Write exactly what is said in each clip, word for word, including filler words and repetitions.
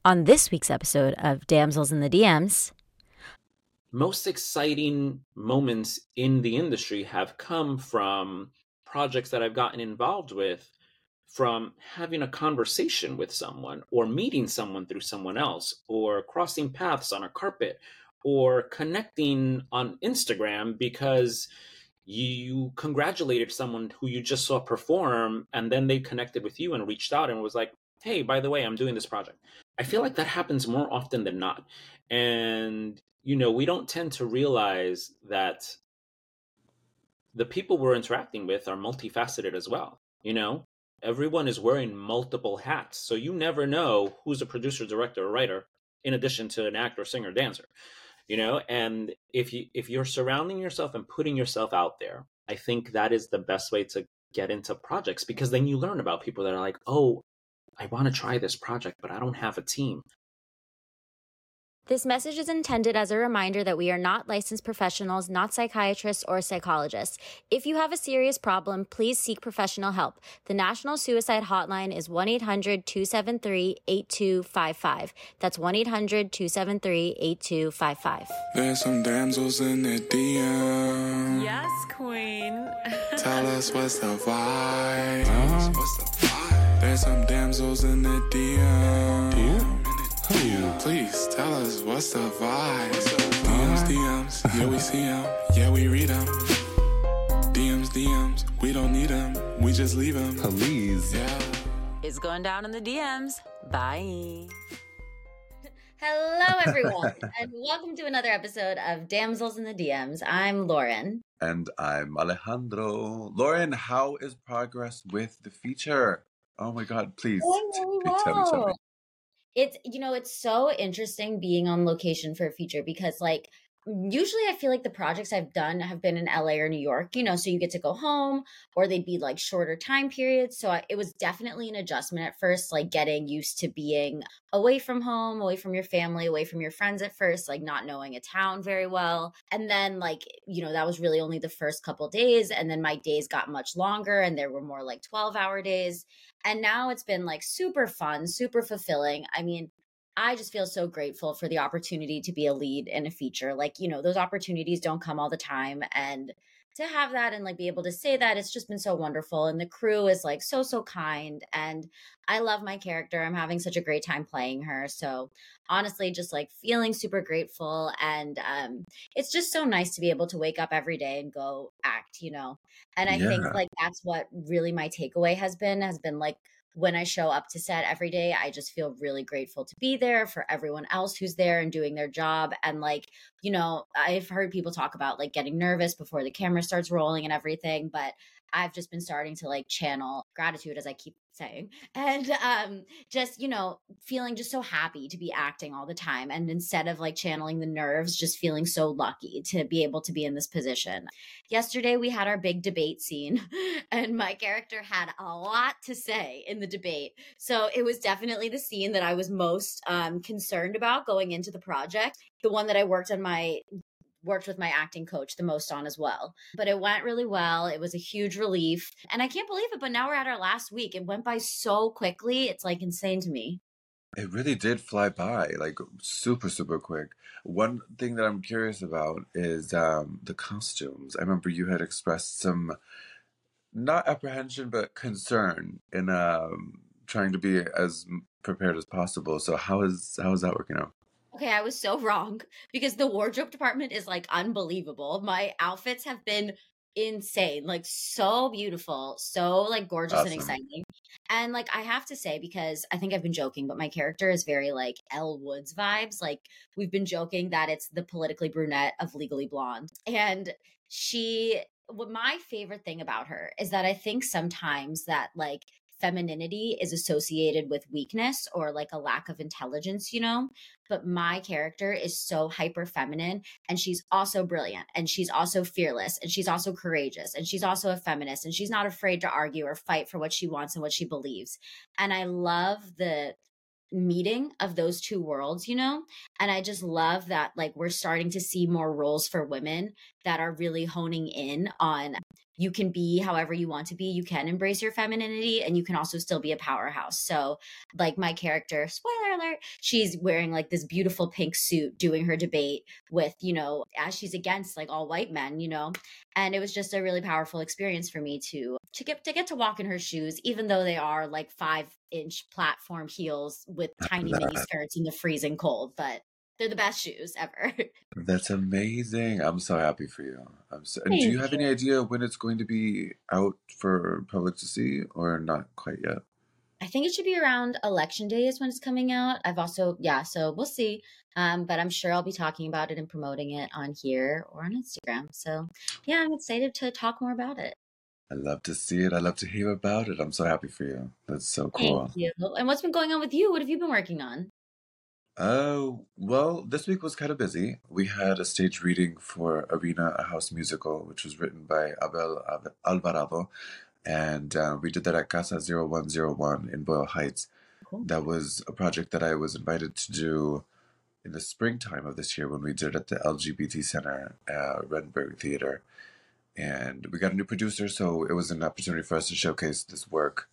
On this week's episode of Damsels in the D Ms, most exciting moments in the industry have come from projects that I've gotten involved with, from having a conversation with someone or meeting someone through someone else or crossing paths on a carpet or connecting on Instagram because you congratulated someone who you just saw perform and then they connected with you and reached out and was like, hey, by the way, I'm doing this project. I feel like that happens more often than not. And, you know, we don't tend to realize that the people we're interacting with are multifaceted as well. You know, everyone is wearing multiple hats. So you never know who's a producer, director, or writer, in addition to an actor, singer, dancer. You know, and if you if you're surrounding yourself and putting yourself out there, I think that is the best way to get into projects, because then you learn about people that are like, oh, I want to try this project, but I don't have a team. this message is intended as a reminder that we are not licensed professionals, not psychiatrists or psychologists. If you have a serious problem, please seek professional help. The National Suicide Hotline is one eight hundred two seven three eight two five five. That's one eight hundred two seven three eight two five five. There's some damsels in the D M. Yes, queen. Tell us what's the vibe. Uh, what's the vibe? There's some damsels in the D M. Please tell us what's the vibe. What's the vibe? D Ms, D Ms, yeah we see them, yeah we read them. D Ms, D Ms, we don't need them, we just leave them. Please. Yeah. It's going down in the D Ms. Bye. Hello, everyone, and welcome to another episode of Damsels in the D Ms. I'm Lauren. And I'm Alejandro. Lauren, how is progress with the feature? Oh my God, please, Doing t- really please tell me well. something. It's, you know, it's so interesting being on location for a feature because, like, usually I feel like the projects I've done have been in L A or New York, you know, so you get to go home or they'd be like shorter time periods. So I, it was definitely an adjustment at first, like getting used to being away from home, away from your family, away from your friends at first, like not knowing a town very well. And then, like, you know, that was really only the first couple days. And then my days got much longer and there were more like twelve hour days. And now it's been like super fun, super fulfilling. I mean, I just feel so grateful for the opportunity to be a lead in a feature. Like, you know, those opportunities don't come all the time. And to have that and like be able to say that, it's just been so wonderful. And the crew is like so, so kind. And I love my character. I'm having such a great time playing her. So honestly, just like feeling super grateful. And um, it's just so nice to be able to wake up every day and go act, you know? And I Yeah. think like that's what really my takeaway has been, has been like, when I show up to set every day, I just feel really grateful to be there for everyone else who's there and doing their job. And like, you know, I've heard people talk about like getting nervous before the camera starts rolling and everything, but I've just been starting to like channel gratitude, as I keep saying, and um, just, you know, feeling just so happy to be acting all the time. And instead of like channeling the nerves, just feeling so lucky to be able to be in this position. Yesterday, we had our big debate scene and my character had a lot to say in the debate. So it was definitely the scene that I was most um, concerned about going into the project. The one that I worked on my worked with my acting coach the most on as well. But it went really well. It was a huge relief. And I can't believe it, but now we're at our last week. It went by so quickly. It's like insane to me. It really did fly by, like super, super quick. One thing that I'm curious about is um, the costumes. I remember you had expressed some, not apprehension, but concern in um, trying to be as prepared as possible. So how is how is that working out? Okay, I was so wrong because the wardrobe department is like unbelievable. My outfits have been insane, like so beautiful, so like gorgeous and Awesome. exciting. And like I have to say, because I think I've been joking, but my character is very like Elle Woods vibes. Like we've been joking that it's the politically brunette of Legally Blonde. And she, what my favorite thing about her is that I think sometimes that like femininity is associated with weakness or like a lack of intelligence, you know? But my character is so hyper feminine and she's also brilliant and she's also fearless and she's also courageous and she's also a feminist and she's not afraid to argue or fight for what she wants and what she believes. And I love the meeting of those two worlds, you know? And I just love that like we're starting to see more roles for women that are really honing in on you can be however you want to be. You can embrace your femininity, and you can also still be a powerhouse. So like my character, spoiler alert, she's wearing like this beautiful pink suit doing her debate with, you know, as she's against like all white men, you know. And it was just a really powerful experience for me to to get to get to walk in her shoes, even though they are like five inch platform heels with tiny mini skirts in the freezing cold. But they're the best shoes ever. That's amazing. I'm so happy for you. I'm so, and do Thank you have you. any idea when it's going to be out for public to see or not quite yet? I think it should be around election days when it's coming out. I've also, yeah, so we'll see. Um, but I'm sure I'll be talking about it and promoting it on here or on Instagram. So yeah, I'm excited to talk more about it. I love to see it. I love to hear about it. I'm so happy for you. That's so Thank cool. you. And what's been going on with you? What have you been working on? Oh, well, this week was kind of busy. We had a stage reading for Arena, a house musical, which was written by Abel Ab- Alvarado. And uh, we did that at Casa zero one zero one in Boyle Heights. Cool. That was a project that I was invited to do in the springtime of this year when we did it at the L G B T Center at Reddenberg Theater. And we got a new producer, so it was an opportunity for us to showcase this work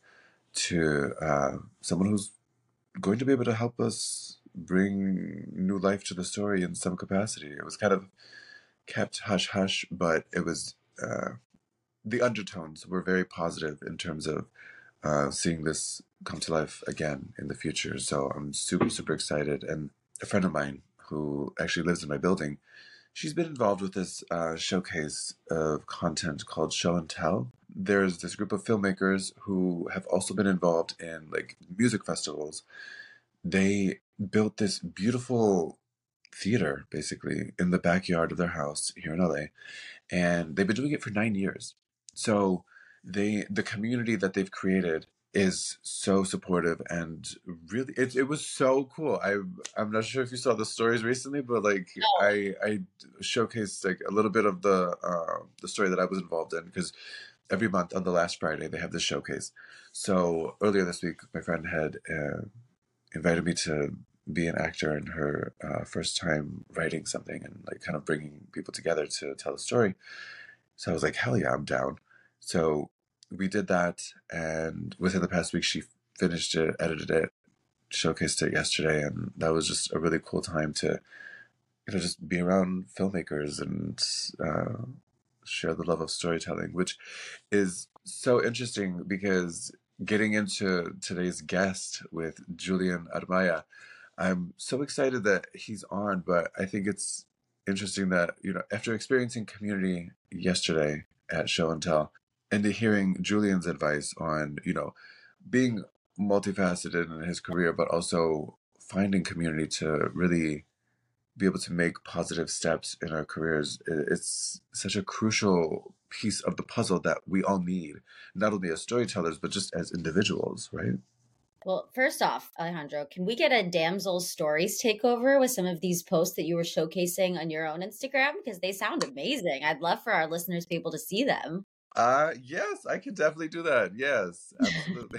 to uh, someone who's going to be able to help us bring new life to the story in some capacity. It was kind of kept hush hush, but it was uh, the undertones were very positive in terms of uh, seeing this come to life again in the future. So I'm super super excited. And a friend of mine who actually lives in my building, she's been involved with this uh, showcase of content called Show and Tell. There's this group of filmmakers who have also been involved in like music festivals. They built this beautiful theater basically in the backyard of their house here in L A, and they've been doing it for nine years. So they the community that they've created is so supportive, and really it, it was so cool. I I'm not sure if you saw the stories recently, but like No. I I showcased like a little bit of the uh, the story that I was involved in, because every month on the last Friday they have this showcase. So earlier this week, my friend had uh, invited me to be an actor in her uh, first time writing something and like kind of bringing people together to tell a story. So I was like, hell yeah, I'm down. So we did that, and within the past week, she finished it, edited it, showcased it yesterday, and that was just a really cool time to, you know, just be around filmmakers and uh, share the love of storytelling, which is so interesting because getting into today's guest with Julian Armaya, I'm so excited that he's on, but I think it's interesting that, you know, after experiencing community yesterday at Show and Tell, and to hearing Julian's advice on, you know, being multifaceted in his career, but also finding community to really be able to make positive steps in our careers, it's such a crucial piece of the puzzle that we all need, not only as storytellers, but just as individuals, right? Well, first off, Alejandro, can we get a Damsel's Stories takeover with some of these posts that you were showcasing on your own Instagram? Because they sound amazing. I'd love for our listeners to be able to see them. Uh, yes, I can definitely do that. Yes, absolutely.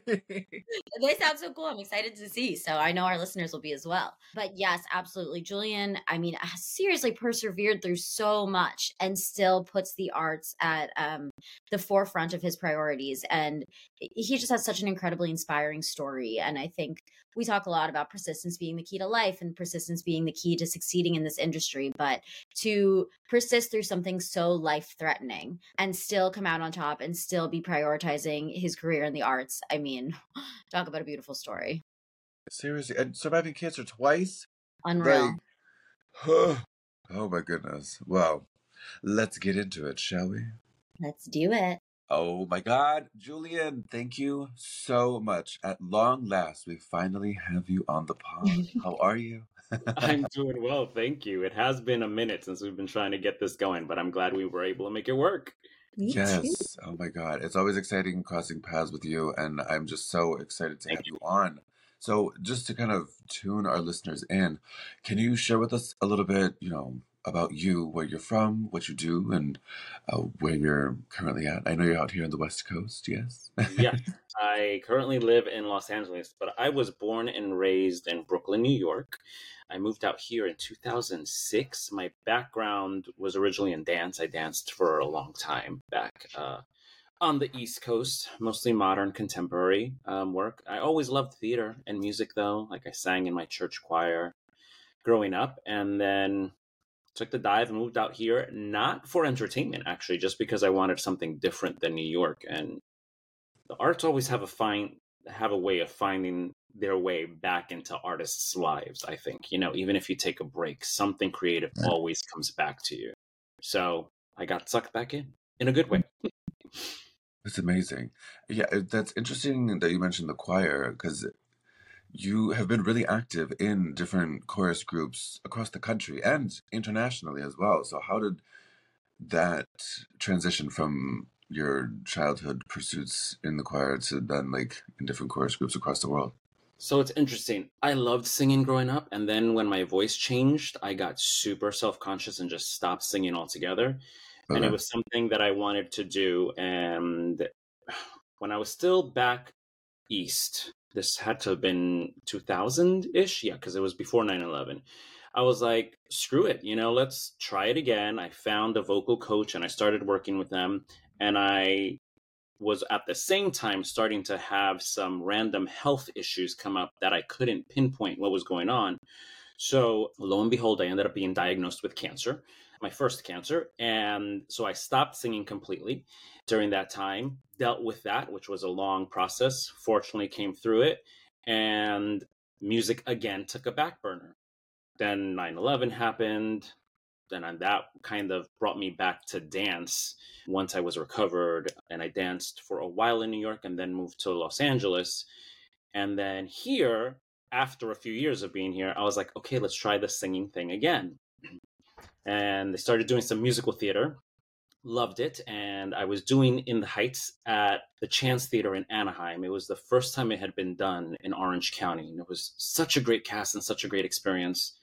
They sound so cool. I'm excited to see. So I know our listeners will be as well. But yes, absolutely. Julian, I mean, has seriously persevered through so much and still puts the arts at um, the forefront of his priorities. And he just has such an incredibly inspiring story. And I think we talk a lot about persistence being the key to life and persistence being the key to succeeding in this industry. But to persist through something so life-threatening and still come out on top and still be prioritizing his career in the arts, I mean, talk about a beautiful story. Seriously, and surviving cancer twice? Unreal. Like, oh my goodness. Well, let's get into it, shall we? Let's do it. Oh my God, Julian, thank you so much. At long last, we finally have you on the pod. How are you? I'm doing well, thank you. It has been a minute since we've been trying to get this going, but I'm glad we were able to make it work. Me yes. too. Oh my God. It's always exciting crossing paths with you, and I'm just so excited to Thank have you on. So just to kind of tune our listeners in, can you share with us a little bit, you know, about you, where you're from, what you do, and uh, where you're currently at? I know you're out here on the West Coast, yes? Yes, I currently live in Los Angeles, but I was born and raised in Brooklyn, New York. I moved out here in two thousand six. My background was originally in dance. I danced for a long time back uh, on the East Coast, mostly modern contemporary um, work. I always loved theater and music, though. Like I sang in my church choir growing up, and then took the dive and moved out here, not for entertainment, actually, just because I wanted something different than New York. And the arts always have a find have a way of finding their way back into artists' lives, I think. You know, even if you take a break, something creative always comes back to you. So I got sucked back in, in a good way. It's amazing. Yeah, it- that's interesting that you mentioned the choir because you have been really active in different chorus groups across the country and internationally as well. So how did that transition from your childhood pursuits in the choir to then like in different chorus groups across the world? So it's interesting. I loved singing growing up. And then when my voice changed, I got super self-conscious and just stopped singing altogether. And it Okay. was something that I wanted to do. And when I was still back east, this had to have been two thousand-ish. Yeah, because it was before nine eleven. I was like, screw it, you know, let's try it again. I found a vocal coach and I started working with them. And I was at the same time starting to have some random health issues come up that I couldn't pinpoint what was going on. So lo and behold, I ended up being diagnosed with cancer, my first cancer. And so I stopped singing completely during that time, dealt with that, which was a long process, fortunately came through it. And music again took a back burner. Then nine eleven happened. Then that kind of brought me back to dance once I was recovered. And I danced for a while in New York and then moved to Los Angeles. And then here, after a few years of being here, I was like, okay, let's try the singing thing again. And I started doing some musical theater, loved it. And I was doing In the Heights at the Chance Theater in Anaheim. It was the first time it had been done in Orange County. And it was such a great cast and such a great experience.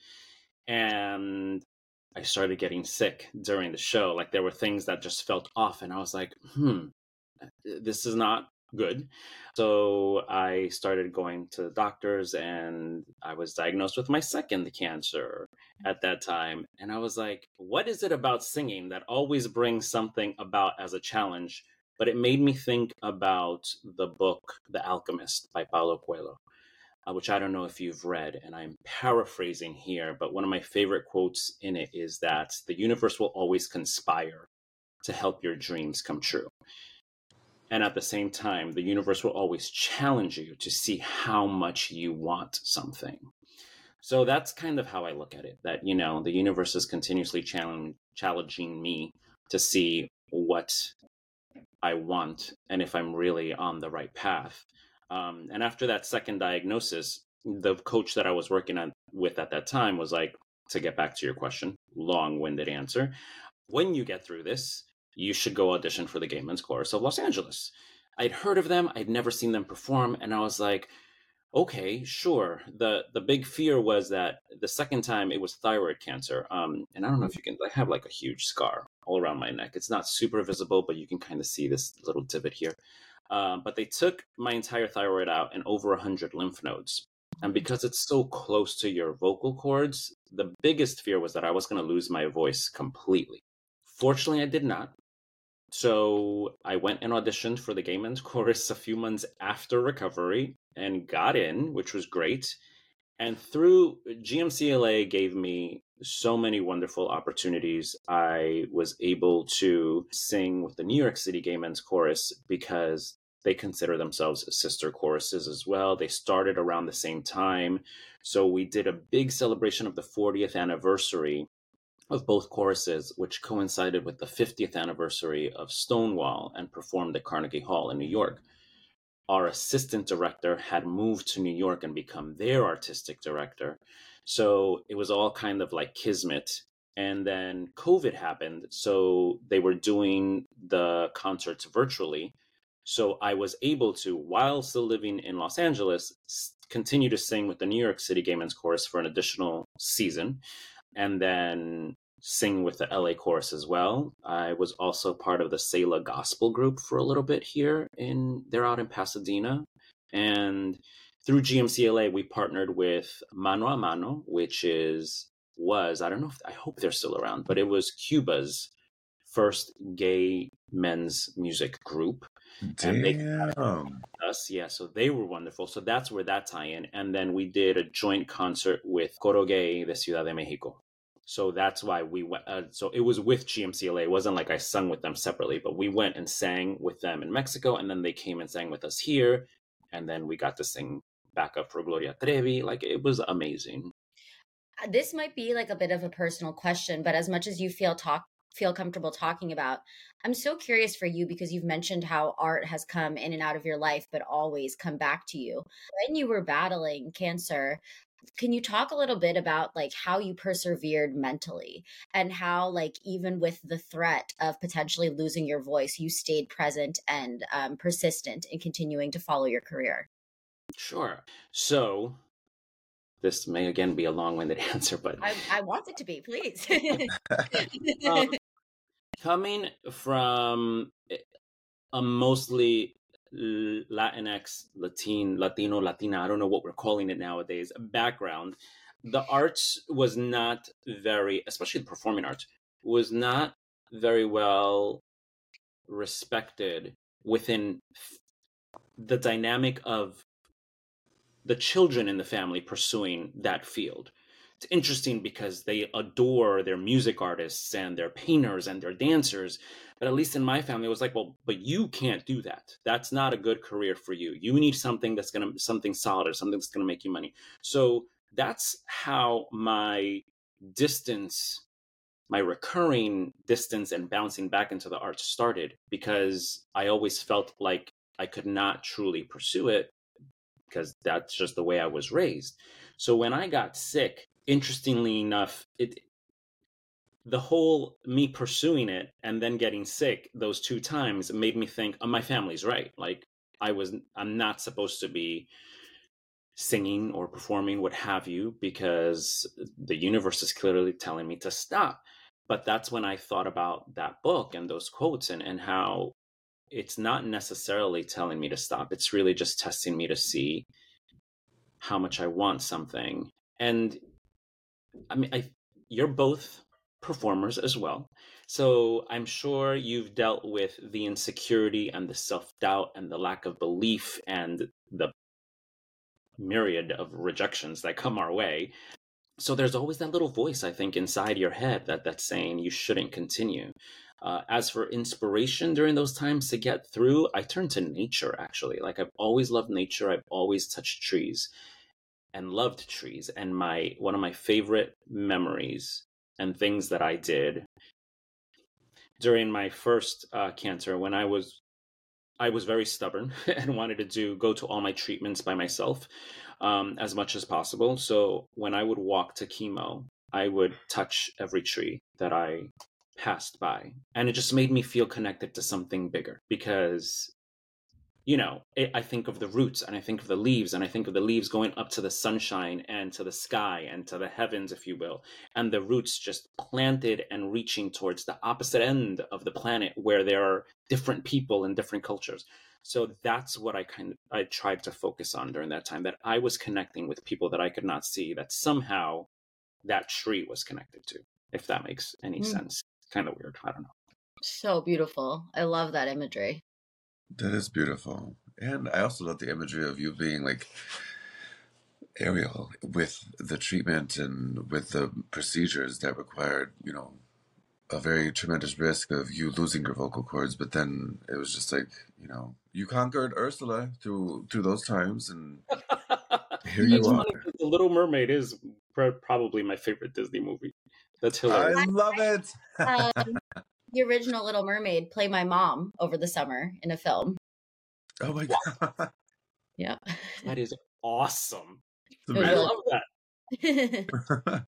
And I started getting sick during the show. Like there were things that just felt off. And I was like, hmm, this is not good. So I started going to the doctors and I was diagnosed with my second cancer at that time. And I was like, what is it about singing that always brings something about as a challenge? But it made me think about the book, The Alchemist by Paulo Coelho, uh, which I don't know if you've read, and I'm paraphrasing here, but one of my favorite quotes in it is that the universe will always conspire to help your dreams come true. And at the same time, the universe will always challenge you to see how much you want something. So that's kind of how I look at it, that, you know, the universe is continuously challenge, challenging me to see what I want and if I'm really on the right path. Um, and after that second diagnosis, the coach that I was working on with at that time was like, to get back to your question, long-winded answer, when you get through this, you should go audition for the Gay Men's Chorus of Los Angeles. I'd heard of them. I'd never seen them perform. And I was like, okay, sure. The the big fear was that the second time it was thyroid cancer. Um, and I don't know if you can, I have like a huge scar all around my neck. It's not super visible, but you can kind of see this little divot here. Um, but they took my entire thyroid out and over one hundred lymph nodes. And because it's so close to your vocal cords, the biggest fear was that I was going to lose my voice completely. Fortunately, I did not. So I went and auditioned for the Gay Men's Chorus a few months after recovery and got in, which was great. And through G M C L A gave me so many wonderful opportunities. I was able to sing with the New York City Gay Men's Chorus because they consider themselves sister choruses as well. They started around the same time. So we did a big celebration of the fortieth anniversary of both choruses, which coincided with the fiftieth anniversary of Stonewall and performed at Carnegie Hall in New York. Our assistant director had moved to New York and become their artistic director. So it was all kind of like kismet. And then COVID happened. So they were doing the concerts virtually. So I was able to, while still living in Los Angeles, continue to sing with the New York City Gay Men's Chorus for an additional season. And then sing with the L A chorus as well. I was also part of the Selah Gospel group for a little bit here in, they're out in Pasadena. And through G M C L A, we partnered with Mano a Mano, which is, was, I don't know if, I hope they're still around, but it was Cuba's first gay men's music group. And they Damn. us, yeah, so they were wonderful. So that's where that tie in. And then we did a joint concert with Coro Gay de Ciudad de Mexico. So that's why we went. Uh, so it was with G M C L A. It wasn't like I sung with them separately, but we went and sang with them in Mexico, and then they came and sang with us here, and then we got to sing backup for Gloria Trevi. Like, it was amazing. This might be like a bit of a personal question, but as much as you feel talk feel comfortable talking about, I'm so curious for you, because you've mentioned how art has come in and out of your life, but always come back to you. When you were battling cancer, can you talk a little bit about like how you persevered mentally, and how, like, even with the threat of potentially losing your voice, you stayed present and um, persistent in continuing to follow your career? Sure. So this may again be a long-winded answer, but I, I want it to be, please. um, coming from a mostly Latinx, Latin, Latino, Latina, I don't know what we're calling it nowadays, background, the arts was not very, especially the performing arts, was not very well respected within the dynamic of the children in the family pursuing that field. It's interesting because they adore their music artists and their painters and their dancers. But at least in my family, it was like, well, but you can't do that. That's not a good career for you. You need something that's going to, something solid, or something that's going to make you money. So that's how my distance, my recurring distance and bouncing back into the arts started, because I always felt like I could not truly pursue it, because that's just the way I was raised. So when I got sick, interestingly enough, it the whole me pursuing it and then getting sick those two times made me think, oh, my family's right. Like, I was, I'm not supposed to be singing or performing, what have you, because the universe is clearly telling me to stop. But that's when I thought about that book and those quotes, and, and how it's not necessarily telling me to stop. It's really just testing me to see how much I want something. And I mean, I, you're both performers as well. So I'm sure you've dealt with the insecurity and the self-doubt and the lack of belief and the myriad of rejections that come our way. So there's always that little voice, I think, inside your head that that's saying you shouldn't continue. Uh, as for inspiration during those times to get through, I turn to nature, actually. Like, I've always loved nature. I've always touched trees and loved trees. And my one of my favorite memories and things that I did during my first uh, cancer, when I was I was very stubborn and wanted to do go to all my treatments by myself um, as much as possible. So when I would walk to chemo, I would touch every tree that I passed by. And it just made me feel connected to something bigger, because, you know, it, I think of the roots, and I think of the leaves, and I think of the leaves going up to the sunshine and to the sky and to the heavens, if you will, and the roots just planted and reaching towards the opposite end of the planet, where there are different people and different cultures. So that's what I kind of I tried to focus on during that time, that I was connecting with people that I could not see, that somehow that tree was connected to, if that makes any mm. sense. Kind of weird. I don't know. So beautiful. I love that imagery. That is beautiful. And I also love the imagery of you being like Ariel with the treatment and with the procedures that required, you know, a very tremendous risk of you losing your vocal cords. But then it was just like, you know, you conquered Ursula through through those times, and here you are. The Little Mermaid is probably my favorite Disney movie. That's hilarious. I love it. um, the original Little Mermaid played my mom over the summer in a film. Oh my god! Yeah, that is awesome. I really love that.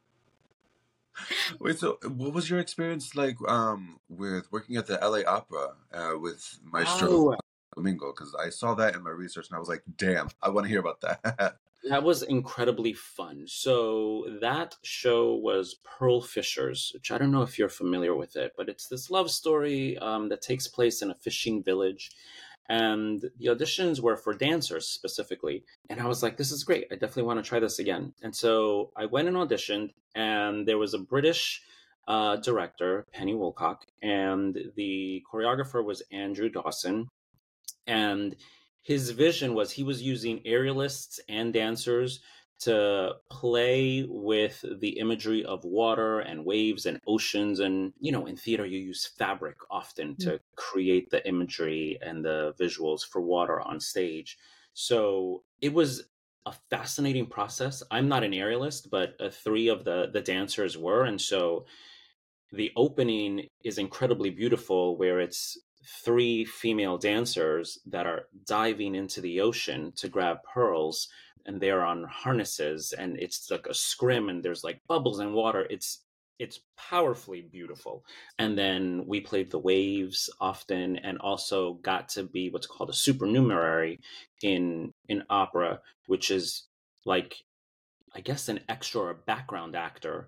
Wait, so what was your experience like um, with working at the L A Opera uh, with Maestro oh. Domingo? Because I saw that in my research, and I was like, "Damn, I want to hear about that." That was incredibly fun. So that show was Pearl Fishers, which I don't know if you're familiar with it, but it's this love story um, that takes place in a fishing village. And the auditions were for dancers specifically. And I was like, this is great. I definitely want to try this again. And so I went and auditioned, and there was a British uh, director, Penny Woolcock, and the choreographer was Andrew Dawson. And his vision was he was using aerialists and dancers to play with the imagery of water and waves and oceans. And, you know, in theater, you use fabric often to create the imagery and the visuals for water on stage. So it was a fascinating process. I'm not an aerialist, but uh, three of the, the dancers were. And so the opening is incredibly beautiful, where it's three female dancers that are diving into the ocean to grab pearls, and they're on harnesses, and it's like a scrim, and there's like bubbles and water. It's it's powerfully beautiful. And then we played the waves often, and also got to be what's called a supernumerary in in opera, which is like, I guess, an extra or background actor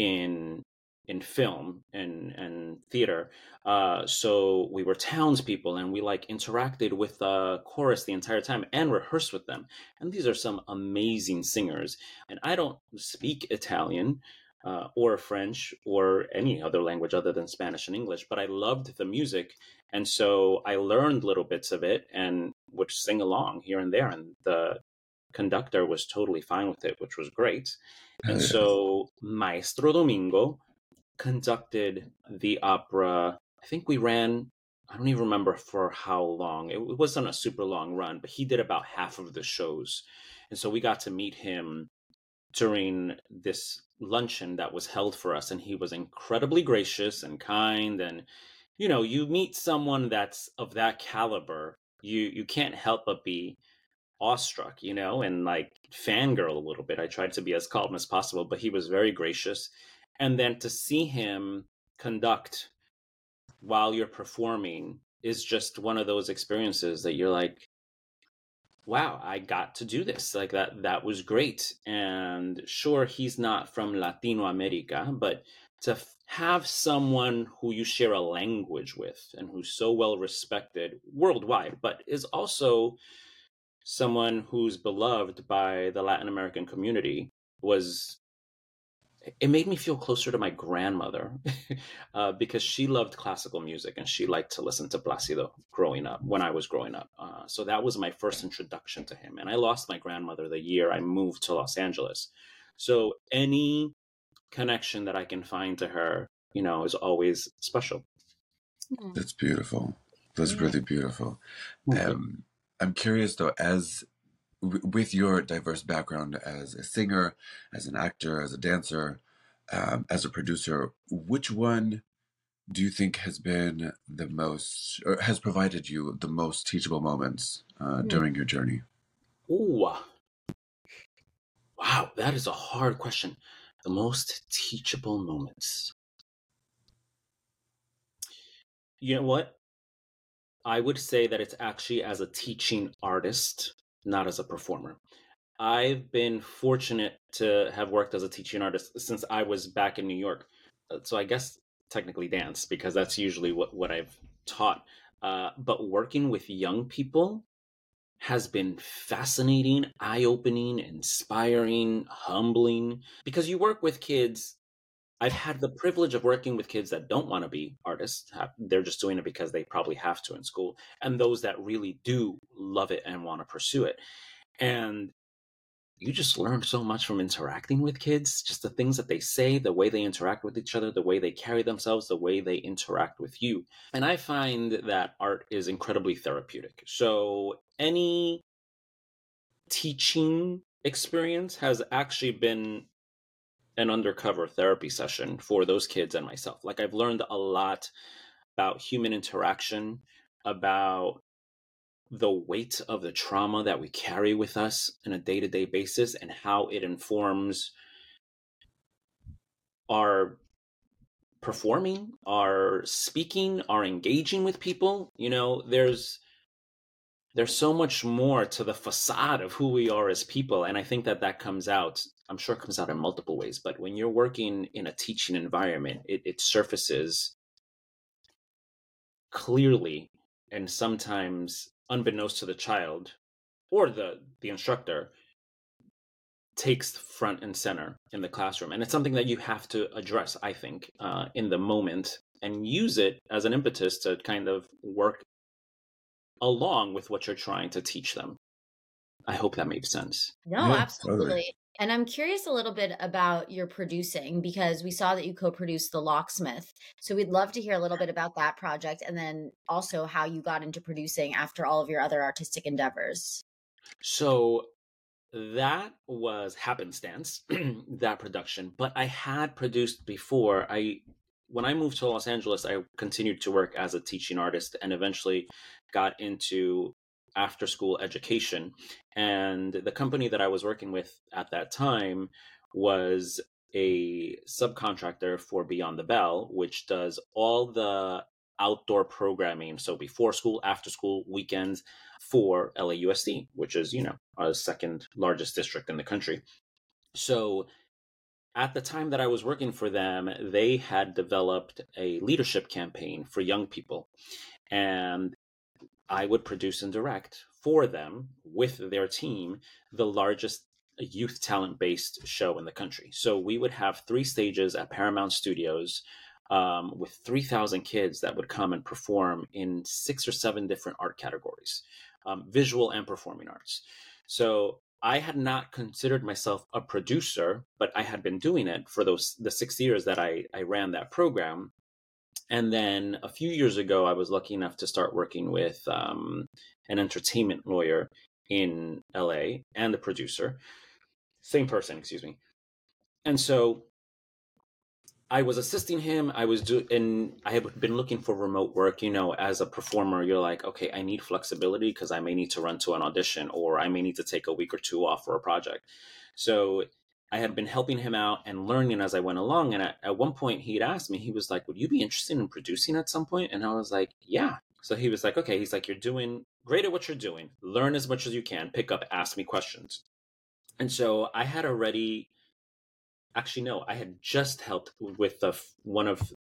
in in film and and theater. Uh, so we were townspeople, and we like interacted with the chorus the entire time and rehearsed with them. And these are some amazing singers. And I don't speak Italian uh, or French or any other language other than Spanish and English, but I loved the music. And so I learned little bits of it and would sing along here and there. And the conductor was totally fine with it, which was great. And so Maestro Domingo conducted the opera. I think we ran, I don't even remember for how long. It wasn't a super long run, but he did about half of the shows. And so we got to meet him during this luncheon that was held for us. And he was incredibly gracious and kind. And, you know, you meet someone that's of that caliber, you you can't help but be awestruck, you know, and like fangirl a little bit. I tried to be as calm as possible, but he was very gracious. And then to see him conduct while you're performing is just one of those experiences that you're like, wow, I got to do this. Like that, that was great. And sure, he's not from Latino America, but to f- have someone who you share a language with and who's so well respected worldwide, but is also someone who's beloved by the Latin American community, was, it made me feel closer to my grandmother uh, because she loved classical music and she liked to listen to Placido growing up, when I was growing up. Uh, so that was my first introduction to him. And I lost my grandmother the year I moved to Los Angeles. So any connection that I can find to her, you know, is always special. That's beautiful. That's Yeah. really beautiful. Okay. Um, I'm curious though, as w- with your diverse background as a singer, as an actor, as a dancer, um, as a producer, which one do you think has been the most, or has provided you the most teachable moments uh, Hmm. during your journey? Ooh, wow, that is a hard question. The most teachable moments. You know what? I would say that it's actually as a teaching artist, not as a performer. I've been fortunate to have worked as a teaching artist since I was back in New York. Uh, So I guess technically dance, because that's usually what, what I've taught. Uh, but working with young people has been fascinating, eye-opening, inspiring, humbling, because you work with kids. I've had the privilege of working with kids that don't want to be artists. Ha- They're just doing it because they probably have to in school, and those that really do love it and want to pursue it. And you just learn so much from interacting with kids, just the things that they say, the way they interact with each other, the way they carry themselves, the way they interact with you. And I find that art is incredibly therapeutic. So any teaching experience has actually been an undercover therapy session for those kids and myself. Like, I've learned a lot about human interaction, about the weight of the trauma that we carry with us on a day-to-day basis, and how it informs our performing, our speaking, our engaging with people. You know, there's there's so much more to the facade of who we are as people. And I think that that comes out, I'm sure it comes out in multiple ways, but when you're working in a teaching environment, it, it surfaces clearly and sometimes unbeknownst to the child or the the instructor, takes front and center in the classroom. And it's something that you have to address, I think, uh, in the moment, and use it as an impetus to kind of work along with what you're trying to teach them. I hope that makes sense. No, Yeah, absolutely. totally. And I'm curious a little bit about your producing, because we saw that you co-produced The Locksmith. So we'd love to hear a little bit about that project, and then also how you got into producing after all of your other artistic endeavors. So that was happenstance, that production. But I had produced before. I when I moved to Los Angeles, I continued to work as a teaching artist and eventually got into after school education. And the company that I was working with at that time was a subcontractor for Beyond the Bell, which does all the outdoor programming. So before school, after school, weekends for L A U S D, which is, you know, our second largest district in the country. So at the time that I was working for them, they had developed a leadership campaign for young people. And I would produce and direct for them with their team the largest youth talent-based show in the country. So we would have three stages at Paramount Studios um, with three thousand kids that would come and perform in six or seven different art categories, um, visual and performing arts. So I had not considered myself a producer, but I had been doing it for those the six years that I, I ran that program. And then a few years ago, I was lucky enough to start working with um, an entertainment lawyer in L A and the producer, same person, excuse me. And so I was assisting him. I was doing, and I had been looking for remote work. You know, as a performer, you're like, okay, I need flexibility because I may need to run to an audition, or I may need to take a week or two off for a project. So I had been helping him out and learning as I went along. And at, at one point he'd asked me, he was like, would you be interested in producing at some point? And I was like, yeah. So he was like, okay, he's like, you're doing great at what you're doing. Learn as much as you can, pick up, ask me questions. And so I had already, actually, no, I had just helped with the one of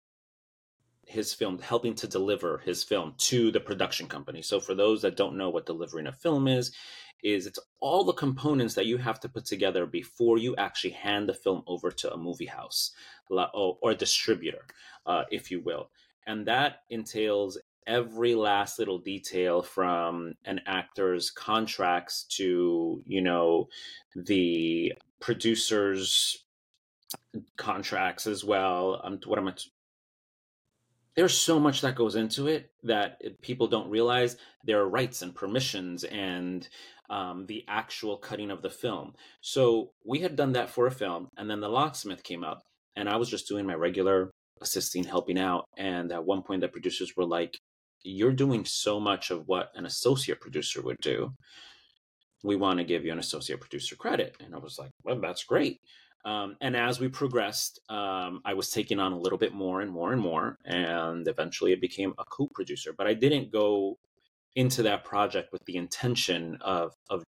his film, helping to deliver his film to the production company. So for those that don't know what delivering a film is, is it's all the components that you have to put together before you actually hand the film over to a movie house or a distributor, uh, if you will. And that entails every last little detail, from an actor's contracts to, you know, the producer's contracts as well. Um, what am I? T- There's so much that goes into it that people don't realize. There are rights and permissions and um, the actual cutting of the film. So we had done that for a film, and then The Locksmith came up, and I was just doing my regular assisting, helping out. And at one point, the producers were like, "You're doing so much of what an associate producer would do. We want to give you an associate producer credit." And I was like, "Well, that's great." Um, and as we progressed, um, I was taking on a little bit more and more and more, and eventually it became a co-producer. But I didn't go into that project with the intention of of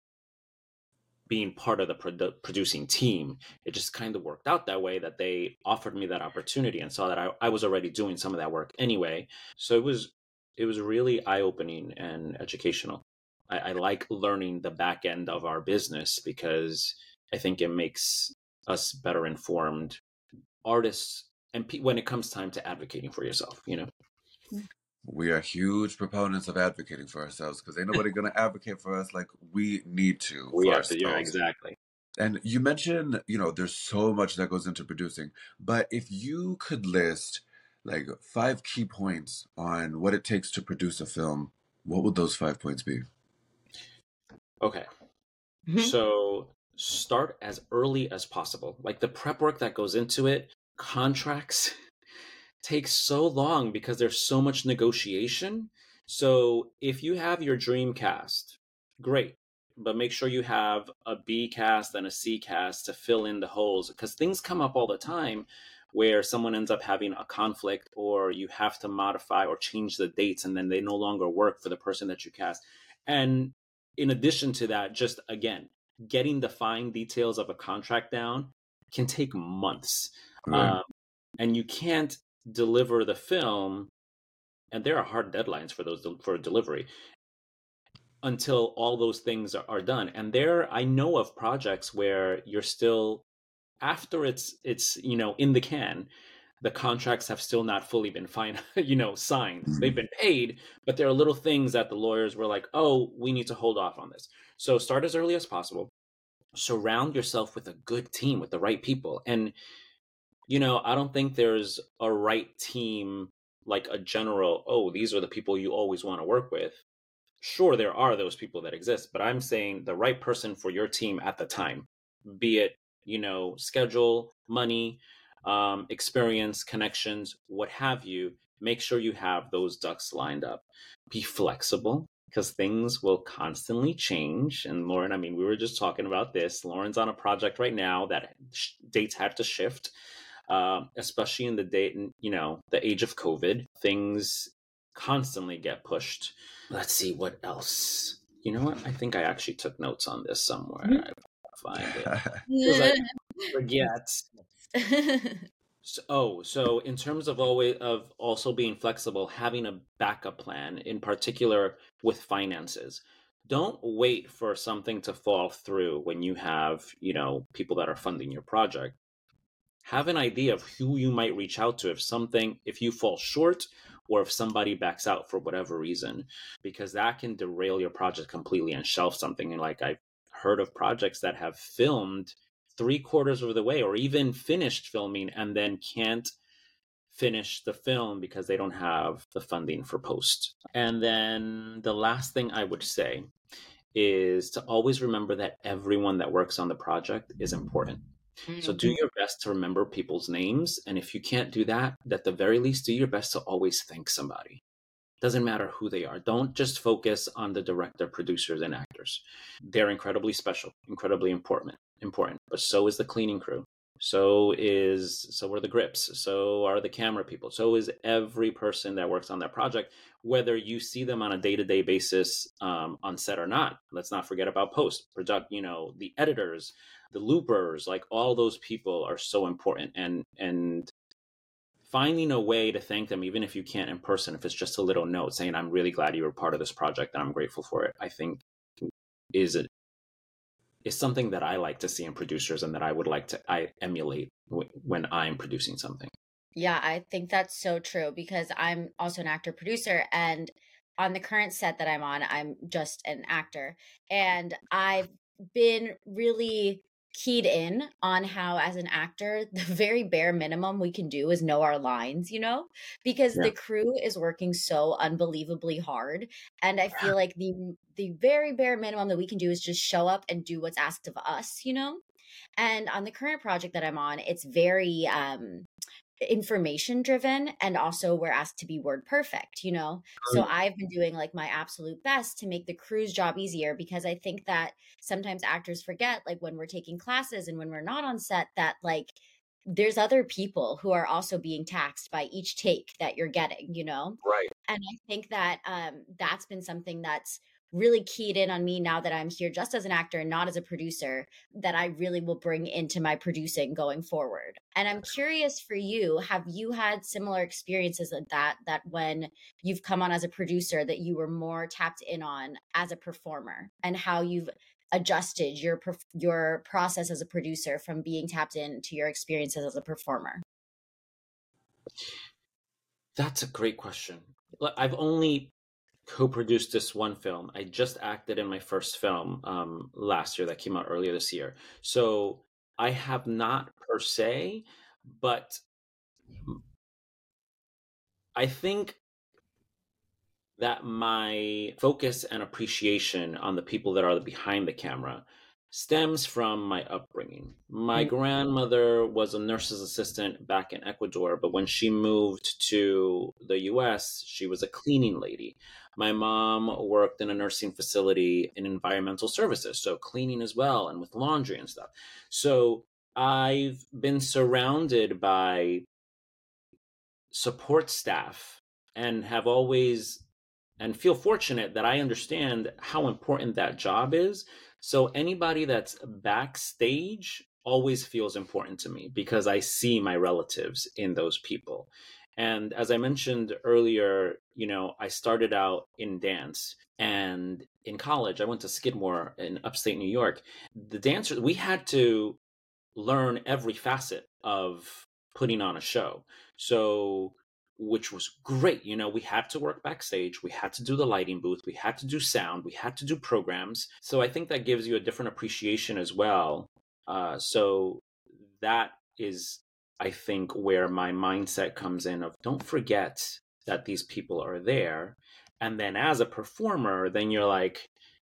being part of the produ- producing team. It just kind of worked out that way, that they offered me that opportunity and saw that I, I was already doing some of that work anyway. So it was it was really eye-opening and educational. I, I like learning the back end of our business because I think it makes us better informed artists, and pe- when it comes time to advocating for yourself, you know. We are huge proponents of advocating for ourselves because ain't nobody going to advocate for us like we need to We for have to, yeah, ourselves. exactly. And you mentioned, you know, there's so much that goes into producing, but if you could list like five key points on what it takes to produce a film, what would those five points be? Okay. Mhm. So start as early as possible. Like the prep work that goes into it, contracts takes so long because there's so much negotiation. So if you have your dream cast, great, but make sure you have a B cast and a C cast to fill in the holes, because things come up all the time where someone ends up having a conflict, or you have to modify or change the dates, and then they no longer work for the person that you cast. And in addition to that, just again, getting the fine details of a contract down can take months. Right. Um, and you can't deliver the film, and there are hard deadlines for those for delivery. until all those things are, are done. And there, I know of projects where you're still, after it's, it's, you know, in the can, the contracts have still not fully been fine, you know, signed. They've been paid, but there are little things that the lawyers were like, oh, we need to hold off on this. So start as early as possible. Surround yourself with a good team, with the right people. And, you know, I don't think there's a right team, like a general, oh, these are the people you always want to work with. Sure, there are those people that exist, but I'm saying the right person for your team at the time, be it, you know, schedule, money, um, experience, connections, what have you. Make sure you have those ducks lined up. Be flexible, because things will constantly change. And Lauren, I mean, we were just talking about this. Lauren's on a project right now that sh- dates have to shift, uh, especially in the date, you know, the age of COVID. Things constantly get pushed. Let's see what else. You know what? I think I actually took notes on this somewhere. Mm-hmm. I find it. Because I forget. So, oh, so in terms of always of also being flexible, having a backup plan, in particular with finances. Don't wait for something to fall through when you have, you know, people that are funding your project. Have an idea of who you might reach out to if something, if you fall short, or if somebody backs out for whatever reason, because that can derail your project completely and shelve something. And like I've heard of projects that have filmed three quarters of the way or even finished filming and then can't finish the film because they don't have the funding for post. And then the last thing I would say is to always remember that everyone that works on the project is important. Mm-hmm. So do your best to remember people's names. And if you can't do that, at the very least, do your best to always thank somebody. Doesn't matter who they are. Don't just focus on the director, producers, and actors. They're incredibly special, incredibly important, important. But so is the cleaning crew. So is so are the grips. So are the camera people. So is every person that works on that project, whether you see them on a day-to-day basis um, on set or not. Let's not forget about post, product, you know, the editors, the loopers, like all those people are so important. And and finding a way to thank them, even if you can't in person, if it's just a little note saying, I'm really glad you were part of this project and I'm grateful for it, I think is a, is something that I like to see in producers and that I would like to I emulate w- when I'm producing something. Yeah, I think that's so true because I'm also an actor producer, and on the current set that I'm on, I'm just an actor. And I've been really keyed in on how, as an actor, the very bare minimum we can do is know our lines, you know, because yeah. the crew is working so unbelievably hard. And I feel like the the very bare minimum that we can do is just show up and do what's asked of us, you know. And on the current project that I'm on, it's very um information driven, and also we're asked to be word perfect, you know. So I've been doing like my absolute best to make the crew's job easier, because I think that sometimes actors forget, like when we're taking classes and when we're not on set, that like there's other people who are also being taxed by each take that you're getting, you know. Right. And I think that um that's been something that's really keyed in on me now that I'm here just as an actor and not as a producer, that I really will bring into my producing going forward. And I'm curious for you, have you had similar experiences like that, that when you've come on as a producer that you were more tapped in on as a performer, and how you've adjusted your your process as a producer from being tapped into your experiences as a performer? That's a great question. I've only co-produced this one film. I just acted in my first film um, last year that came out earlier this year. So I have not per se, but I think that my focus and appreciation on the people that are behind the camera stems from my upbringing. My mm-hmm. grandmother was a nurse's assistant back in Ecuador, but when she moved to the U S, she was a cleaning lady. My mom worked in a nursing facility in environmental services, so cleaning as well, and with laundry and stuff. So I've been surrounded by support staff and have always, and feel fortunate that I understand how important that job is. So anybody that's backstage always feels important to me because I see my relatives in those people. And as I mentioned earlier, you know, I started out in dance, and in college, I went to Skidmore in upstate New York. The dancers, we had to learn every facet of putting on a show. So, which was great. You know, we had to work backstage, we had to do the lighting booth, we had to do sound, we had to do programs. So I think that gives you a different appreciation as well. Uh, so that is, I think, where my mindset comes in of don't forget that these people are there. And then as a performer, then you're like,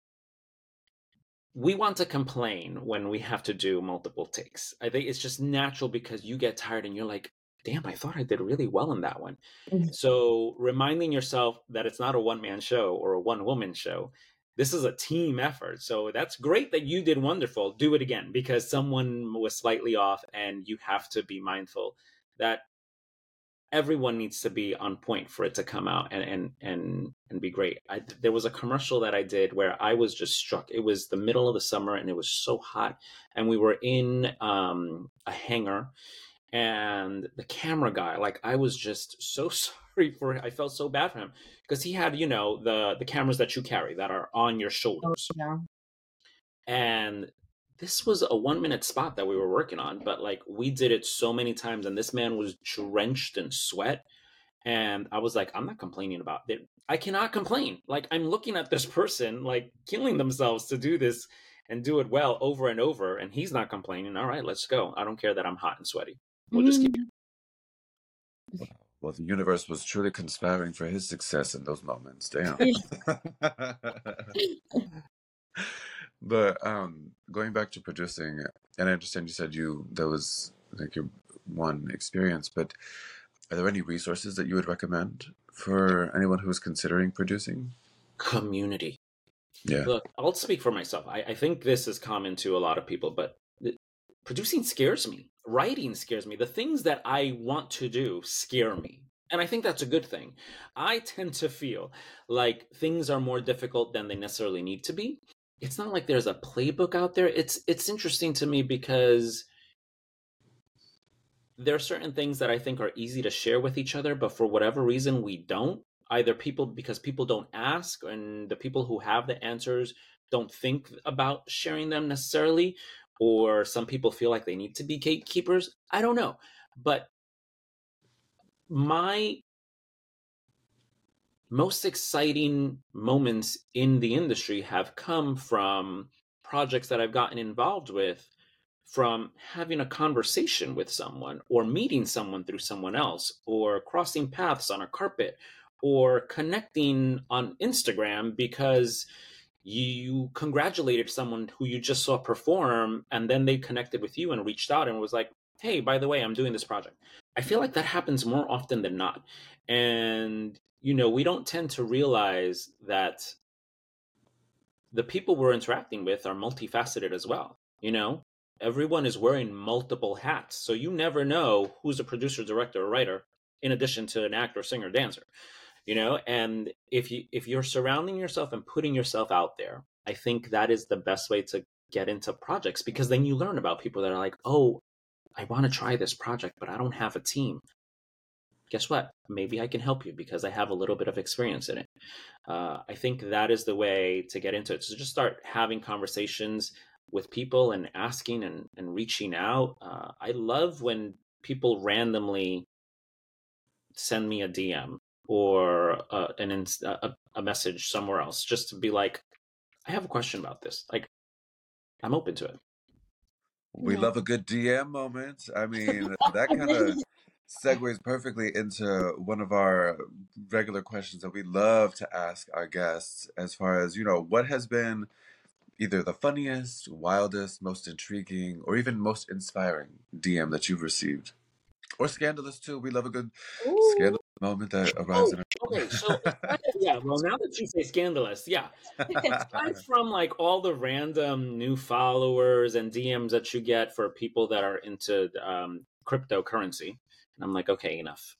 we want to complain when we have to do multiple takes. I think it's just natural because you get tired and you're like, damn, I thought I did really well in that one. Mhm. So reminding yourself that it's not a one-man show or a one-woman show. This is a team effort. So that's great that you did wonderful. Do it again because someone was slightly off, and you have to be mindful that everyone needs to be on point for it to come out and and and, and be great. I, there was a commercial that I did where I was just struck. It was the middle of the summer and it was so hot, and we were in um, a hangar, and the camera guy, like, I was just so sorry for him. I felt so bad for him because he had, you know, the the cameras that you carry that are on your shoulders, Yeah. and this was a one minute spot that we were working on, but like we did it so many times, and this man was drenched in sweat. And I was like, I'm not complaining about it. I cannot complain. Like, I'm looking at this person like killing themselves to do this and do it well over and over, and he's not complaining. All right, let's go. I don't care that I'm hot and sweaty. We'll just keep. Mhm. Well, the universe was truly conspiring for his success in those moments. Damn. But um, going back to producing, and I understand you said you that was like your one experience, but are there any resources that you would recommend for anyone who is considering producing? Community. Yeah. Look, I'll speak for myself. I, I think this is common to a lot of people, but th- producing scares me. Writing scares me. The things that I want to do scare me. And I think that's a good thing. I tend to feel like things are more difficult than they necessarily need to be. It's not like there's a playbook out there. It's it's interesting to me because there are certain things that I think are easy to share with each other, but for whatever reason we don't. Either people because people don't ask, and the people who have the answers don't think about sharing them necessarily, or some people feel like they need to be gatekeepers. I don't know. But my most exciting moments in the industry have come from projects that I've gotten involved with, from having a conversation with someone or meeting someone through someone else or crossing paths on a carpet or connecting on Instagram because you congratulated someone who you just saw perform, and then they connected with you and reached out and was like, hey, by the way, I'm doing this project. I feel like that happens more often than not. And, you know, we don't tend to realize that the people we're interacting with are multifaceted as well. You know, everyone is wearing multiple hats. So you never know who's a producer, director, or writer, in addition to an actor, singer, dancer, you know? And if you, if you're surrounding yourself and putting yourself out there, I think that is the best way to get into projects, because then you learn about people that are like, oh, I want to try this project, but I don't have a team. Guess what? Maybe I can help you because I have a little bit of experience in it. Uh, I think that is the way to get into it. So just start having conversations with people and asking and, and reaching out. Uh, I love when people randomly send me a D M or uh, an inst- a, a message somewhere else just to be like, I have a question about this. Like, I'm open to it. We Yeah. love a good D M moment. I mean, that kind of segues perfectly into one of our regular questions that we love to ask our guests, as far as, you know, what has been either the funniest, wildest, most intriguing, or even most inspiring D M that you've received. Or scandalous too. We love a good Ooh. scandalous moment that arrives Oh, in our okay. So, yeah, well, now that you say scandalous, yeah. Aside from like all the random new followers and D Ms that you get for people that are into um, cryptocurrency, and I'm like, okay, enough.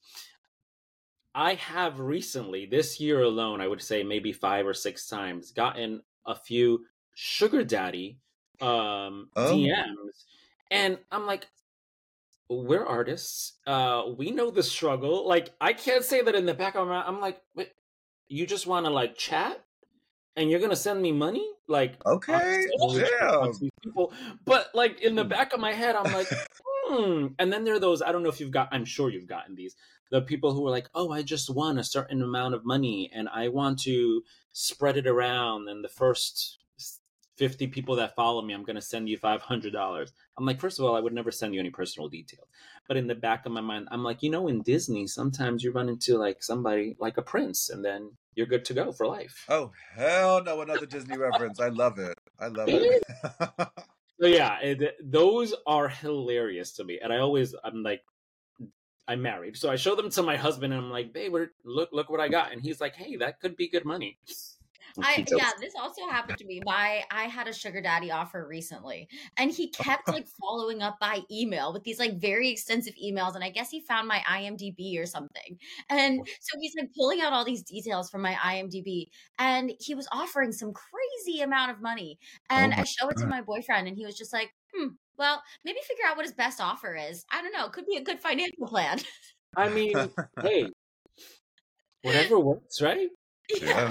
I have recently, this year alone, I would say maybe five or six times, gotten a few sugar daddy um, Oh. D Ms. And I'm like, we're artists. Uh, we know the struggle. Like, I can't say that in the back of my mind. I'm like, wait, you just want to like chat? And you're gonna send me money? Like, I'm Okay, so rich to talk to damn. these people. But like in the back of my head, I'm like, hmm. And then there are those, I don't know if you've got, I'm sure you've gotten these. The people who are like, oh, I just won a certain amount of money and I want to spread it around. And the first fifty people that follow me, I'm gonna send you five hundred dollars. I'm like, first of all, I would never send you any personal details. But in the back of my mind, I'm like, you know, in Disney, sometimes you run into like somebody like a prince and then you're good to go for life. Oh, hell no, another Disney reference. I love it. I love it. So yeah, it, those are hilarious to me. And I always, I'm like, I'm married. So I show them to my husband and I'm like, babe, look, look what I got. And he's like, hey, that could be good money. I yeah, this also happened to me. My I had a sugar daddy offer recently, and he kept like following up by email with these like very extensive emails. And I guess he found my I M D B or something. And so he's like pulling out all these details from my I M D B, and he was offering some crazy amount of money. And Oh my I show it to God. my boyfriend, and he was just like, "Hmm, well, maybe figure out what his best offer is. I don't know. It could be a good financial plan." I mean, hey, whatever works, right? Yeah.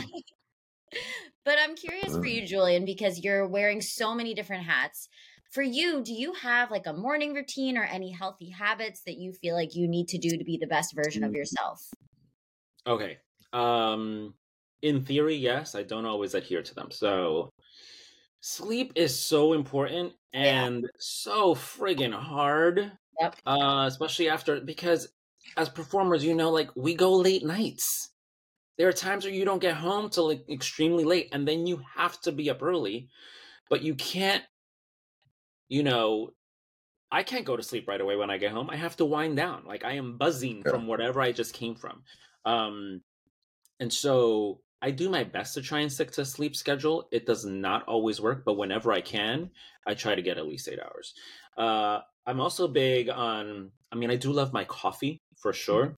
But I'm curious for you, Julian, because you're wearing so many different hats. For you, do you have like a morning routine or any healthy habits that you feel like you need to do to be the best version of yourself? Okay. Um, in theory, yes. I don't always adhere to them. So sleep is so important and yeah. so friggin' hard. Yep. Uh, especially after, because as performers, you know, like we go late nights. There are times where you don't get home till like extremely late, and then you have to be up early, but you can't, you know, I can't go to sleep right away when I get home. I have to wind down. Like I am buzzing yeah. from whatever I just came from. Um, and so I do my best to try and stick to a sleep schedule. It does not always work, but whenever I can, I try to get at least eight hours. Uh, I'm also big on, I mean, I do love my coffee for sure,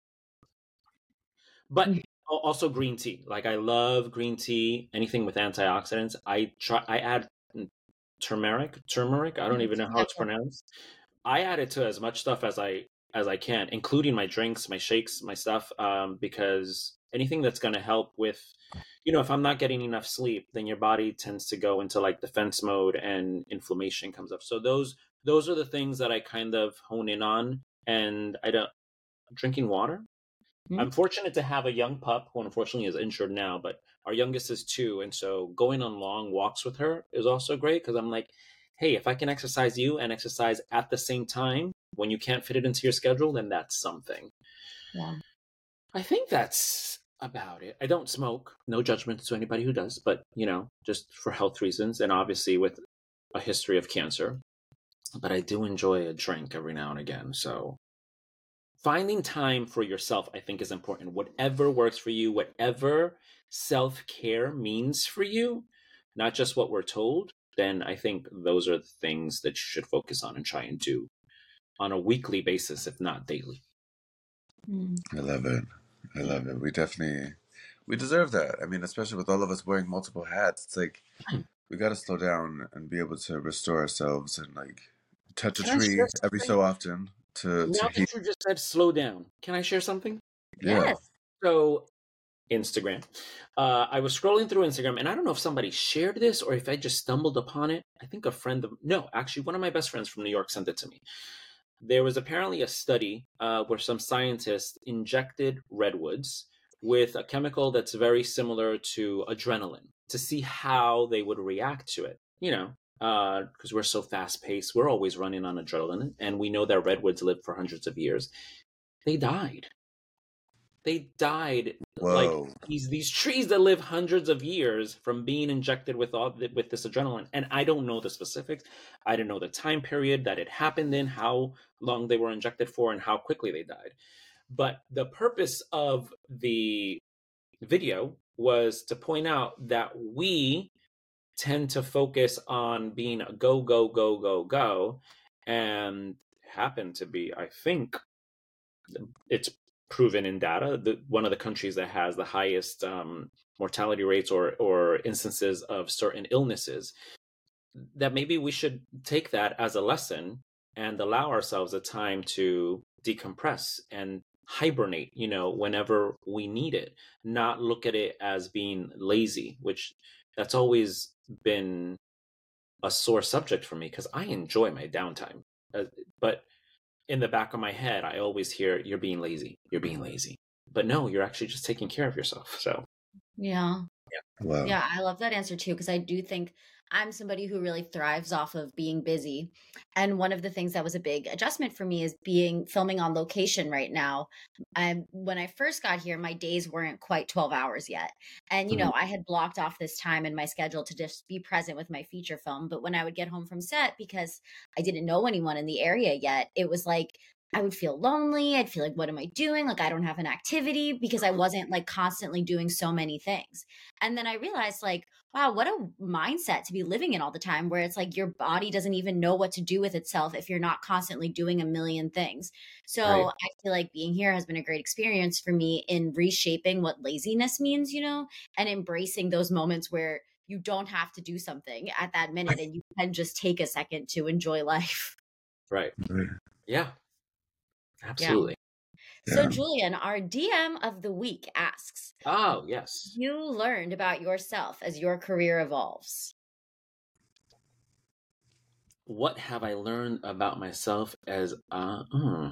but also green tea. Like I love green tea, anything with antioxidants. I try, I add turmeric, turmeric. I don't even know how it's pronounced. I add it to as much stuff as I, as I can, including my drinks, my shakes, my stuff, um, because anything that's going to help with, you know, if I'm not getting enough sleep, then your body tends to go into like defense mode and inflammation comes up. So those, those are the things that I kind of hone in on. And I don't, drinking water. Mm-hmm. I'm fortunate to have a young pup who unfortunately is injured now, but our youngest is two. And so going on long walks with her is also great because I'm like, hey, if I can exercise you and exercise at the same time when you can't fit it into your schedule, then that's something. Yeah. I think that's about it. I don't smoke. No judgment to anybody who does, but, you know, just for health reasons and obviously with a history of cancer. But I do enjoy a drink every now and again. So finding time for yourself, I think, is important. Whatever works for you, whatever self-care means for you, not just what we're told, then I think those are the things that you should focus on and try and do on a weekly basis, if not daily. I love it. I love it. We definitely, we deserve that. I mean, especially with all of us wearing multiple hats, it's like, we got to slow down and be able to restore ourselves and like touch a Can tree every so often. To, now to that heat. you just said slow down, can I share something? Yeah. Yes. So Instagram. Uh, I was scrolling through Instagram, and I don't know if somebody shared this or if I just stumbled upon it. I think a friend of, no, actually one of my best friends from New York sent it to me. There was apparently a study uh, where some scientists injected redwoods with a chemical that's very similar to adrenaline to see how they would react to it. You know, because uh, we're so fast paced, we're always running on adrenaline, and we know that redwoods live for hundreds of years. They died. They died. Whoa. Like these these trees that live hundreds of years from being injected with all with this adrenaline. And I don't know the specifics. I don't know the time period that it happened in, how long they were injected for, and how quickly they died. But the purpose of the video was to point out that we tend to focus on being a go, go, go, go, go, and happen to be, I think, it's proven in data, that one of the countries that has the highest um, mortality rates or or instances of certain illnesses, that maybe we should take that as a lesson and allow ourselves a time to decompress and hibernate, you know, whenever we need it, not look at it as being lazy, which that's always been a sore subject for me because I enjoy my downtime. Uh, but in the back of my head, I always hear, you're being lazy, you're being lazy. But no, you're actually just taking care of yourself. So, Yeah. Wow. Yeah, I love that answer too, because I do think I'm somebody who really thrives off of being busy. And one of the things that was a big adjustment for me is being filming on location right now. Um, when I first got here, my days weren't quite twelve hours yet. And, you Mhm. know, I had blocked off this time in my schedule to just be present with my feature film. But when I would get home from set, because I didn't know anyone in the area yet, it was like, I would feel lonely. I'd feel like, what am I doing? Like, I don't have an activity because I wasn't like constantly doing so many things. And then I realized, like, wow, what a mindset to be living in all the time, where it's like your body doesn't even know what to do with itself if you're not constantly doing a million things. So Right. I feel like being here has been a great experience for me in reshaping what laziness means, you know, and embracing those moments where you don't have to do something at that minute and you can just take a second to enjoy life. Right. Right. Yeah, Yeah. absolutely. So, Yeah. Julian, our D M of the week asks, Oh, yes. you learned about yourself as your career evolves. What have I learned about myself as uh, mm,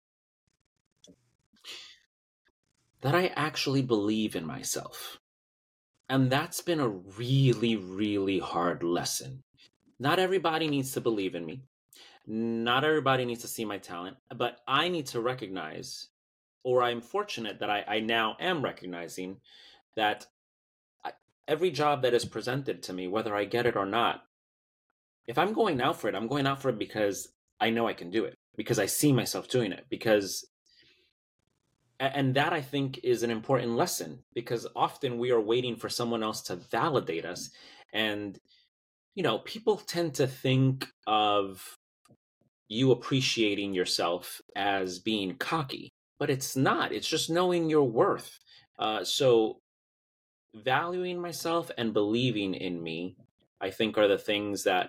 that I actually believe in myself? And that's been a really, really hard lesson. Not everybody needs to believe in me. Not everybody needs to see my talent, but I need to recognize, or I'm fortunate that I, I now am recognizing that I, every job that is presented to me, whether I get it or not, if I'm going out for it, I'm going out for it because I know I can do it, because I see myself doing it, because and that I think is an important lesson, because often we are waiting for someone else to validate us. And, you know, people tend to think of you appreciating yourself as being cocky, but it's not. It's just knowing your worth. Uh, so valuing myself and believing in me, I think, are the things that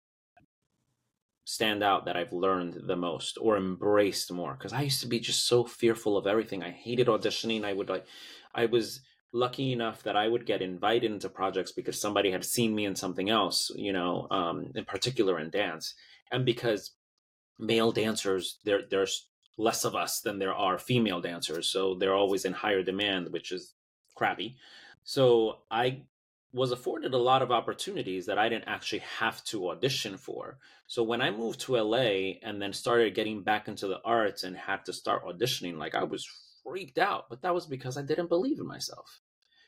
stand out that I've learned the most or embraced more. Because I used to be just so fearful of everything. I hated auditioning. I would like, I was lucky enough that I would get invited into projects because somebody had seen me in something else, you know, um, in particular in dance. And because male dancers, there there's less of us than there are female dancers, so they're always in higher demand, which is crappy. So I was afforded a lot of opportunities that I didn't actually have to audition for. So when I moved to L A and then started getting back into the arts and had to start auditioning, like, I was freaked out, but that was because I didn't believe in myself.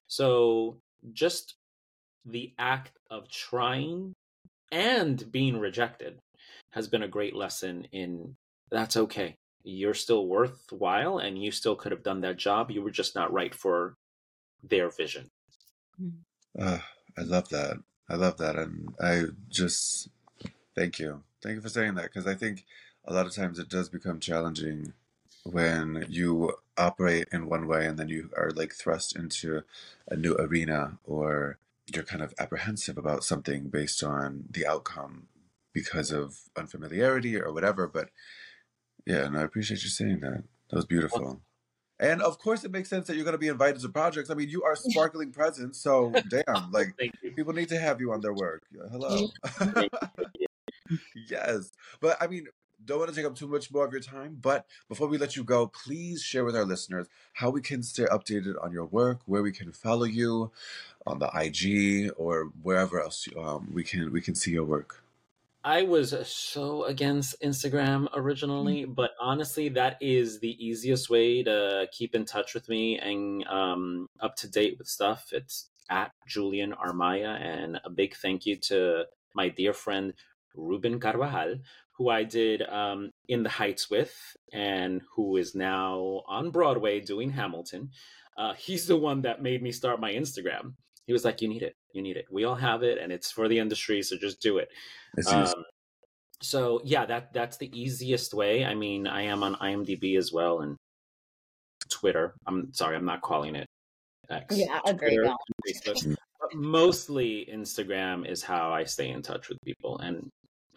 So just the act of trying and being rejected has been a great lesson in that's okay. You're still worthwhile and you still could have done that job. You were just not right for their vision. Uh, I love that. I love that. And I just thank you. Thank you for saying that, because I think a lot of times it does become challenging when you operate in one way and then you are like thrust into a new arena, or you're kind of apprehensive about something based on the outcome because of unfamiliarity or whatever. But yeah, and I appreciate you saying that. That was beautiful. And of course, it makes sense that you're going to be invited to projects. I mean, you are sparkling presence, so damn, like, Thank you. people need to have you on their work. Hello. Thank you. Yes. But I mean, don't want to take up too much more of your time. But before we let you go, please share with our listeners how we can stay updated on your work, where we can follow you on the I G or wherever else um, we can we can see your work. I was so against Instagram originally, but honestly, that is the easiest way to keep in touch with me and um, up to date with stuff. It's at Julian Armaya, and a big thank you to my dear friend Ruben Carvajal, who I did um, In the Heights with, and who is now on Broadway doing Hamilton. Uh, he's the one that made me start my Instagram. He was like, you need it. You need it. We all have it, and it's for the industry, so just do it. It's easy. Um, so yeah, that that's the easiest way. I mean, I am on IMDb as well and Twitter. I'm sorry, I'm not calling it X. Yeah, agree. Twitter No. and Facebook. But mostly Instagram is how I stay in touch with people. And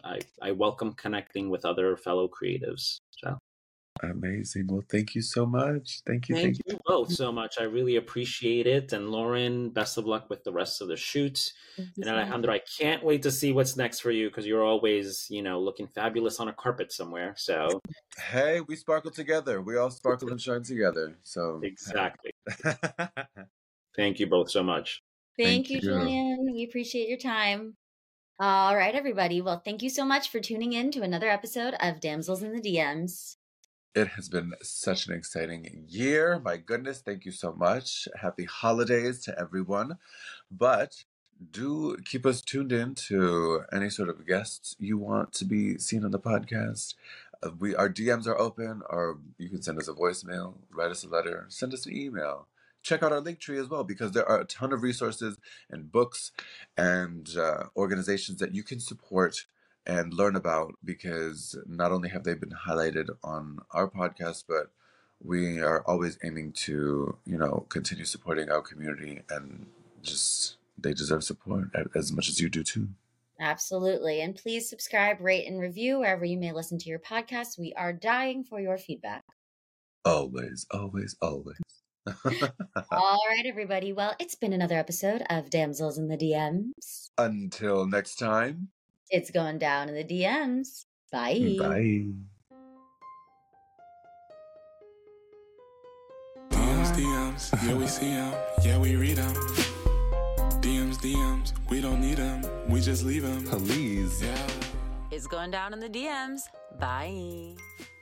I, I welcome connecting with other fellow creatives. So amazing. Well, thank you so much. Thank you. thank Thank you both so much. I really appreciate it. And Lauren, best of luck with the rest of the shoots. And Alejandro, I can't wait to see what's next for you because you're always, you know, looking fabulous on a carpet somewhere. So Hey, we sparkle together. We all sparkle and shine together. So exactly. Thank you both so much. Thank, Thank you, you. Julian. We appreciate your time. All right, everybody. Well, thank you so much for tuning in to another episode of Damsels in the D Ms. It has been such an exciting year. My goodness, thank you so much. Happy holidays to everyone. But do keep us tuned in to any sort of guests you want to be seen on the podcast. Uh, we Our D Ms are open, or you can send us a voicemail, write us a letter, send us an email. Check out our link tree as well, because there are a ton of resources and books and uh, organizations that you can support and learn about, because not only have they been highlighted on our podcast, but we are always aiming to, you know, continue supporting our community, and just they deserve support as much as you do too. Absolutely. And please subscribe, rate, and review wherever you may listen to your podcast. We are dying for your feedback. Always, always, always. All right, everybody. Well, it's been another episode of Damsels in the D Ms. Until next time. It's going down in the D Ms. Bye. Bye. D Ms, D Ms, yeah, we see them, yeah, we read them. D Ms, D Ms, we don't need them, we just leave them. Please. Yeah. It's going down in the D Ms. Bye.